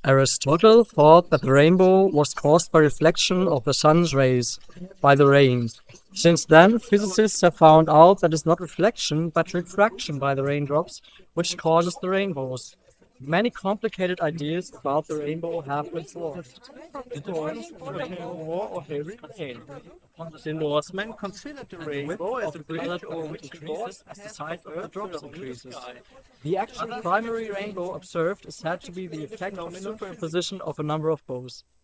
Aristotle thought that the rainbow was caused by reflection of the sun's rays by the rain. Since then, physicists have found out that it's not reflection but refraction by the raindrops which causes the rainbows. Many complicated ideas about the rainbow have been formed. The Norsemen considered the And the width rainbow as of a the bridge colored over band which God increases as the and size of the Earth were drops on the increases. sky. The actual Others primary explain rainbow observed is said to be the the effect of phenomenon superimposition of a number of bows.